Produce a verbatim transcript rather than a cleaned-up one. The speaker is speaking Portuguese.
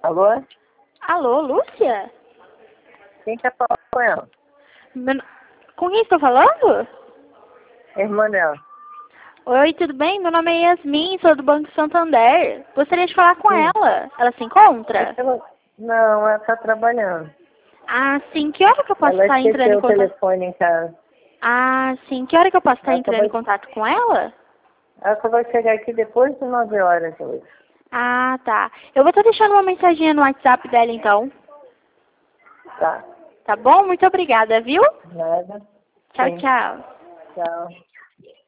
Alô? Alô, Lúcia? Quem quer falar com ela? Meu... Com quem estou falando? Irmã dela. Oi, tudo bem? Meu nome é Yasmin, sou do Banco Santander. Gostaria de falar com Sim. ela. Ela se encontra? Ela- Não, ela tá trabalhando. Ah, sim. Que hora que eu posso Ela estar entrando esqueceu em o contato? telefone em casa. Ah, sim. Que hora que eu posso estar Ela só entrando vai, em contato com ela? ela só vai chegar aqui depois de nove horas hoje. Ah, tá. Eu vou estar deixando uma mensaginha no WhatsApp dela, então. Tá. Tá bom? Muito obrigada, viu? Nada. Tchau, Sim. tchau. Tchau.